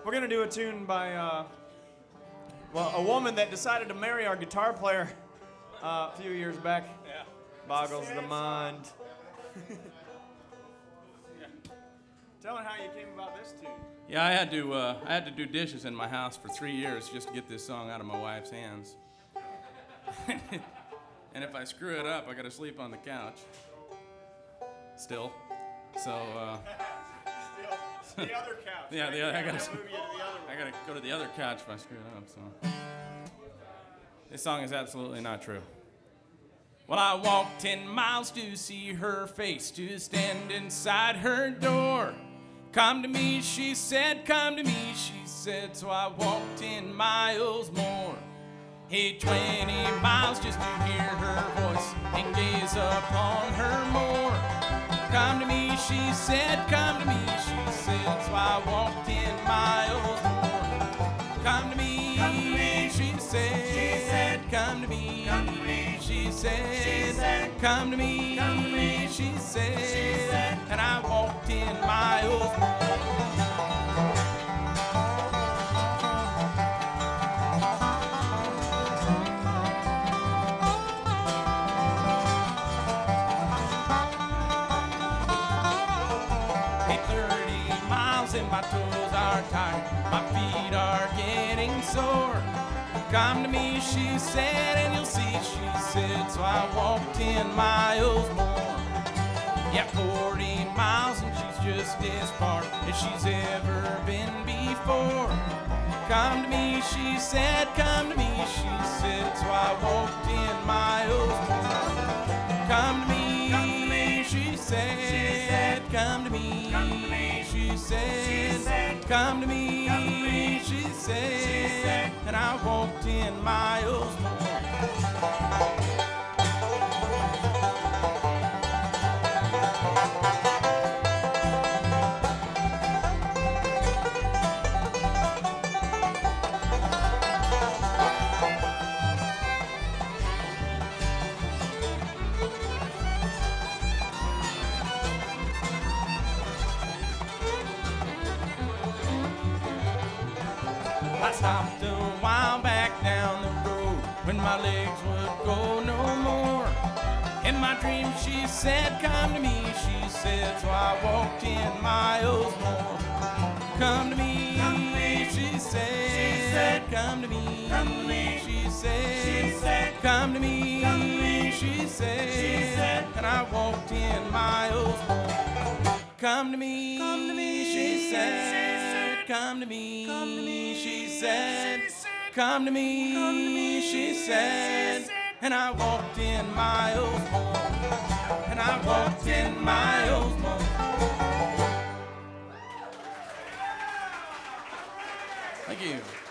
We're gonna do a tune by, a woman that decided to marry our guitar player a few years back. Yeah. Boggles the mind. Tell me how you came about this tune. Yeah, I had to do dishes in my house for 3 years just to get this song out of my wife's hands. And if I screw it up, I gotta sleep on the couch. Still. So, The other couch. yeah, right? I Move gotta you to the other one. I gotta go to the other couch if I screw it up, so. This song is absolutely not true. Well, I walked 10 miles to see her face, to stand inside her door. Come to me, she said, come to me, she said, so I walked 10 miles more. Hey, 20 miles just to hear her voice and gaze upon her more. Come to me, she said, come to me, she said, so I walked 10 miles more. Come to me, she said, come to me, she said, come to me, she said, and I walked 10 miles more. And my toes are tired, my feet are getting sore. Come to me, she said, and you'll see, she said, so I walked 10 miles more. Yeah, 40 miles, and she's just as far as she's ever been before. Come to me, she said, come to me, she said, so I walked 10 miles more. Come to me, she said, come to me, she said, come to me, she said, and I walked 10 miles more. I stopped a while back down the road when my legs would go no more. In my dreams she said, come to me, she said, so I walked 10 miles more. Come to me, she said, come to me, she said, come to me, she said, and I walked 10 miles more. Come to me, she said, come to me, she said, come to me, she said, and I walked 10 miles more, and I walked 10 miles more. Thank you.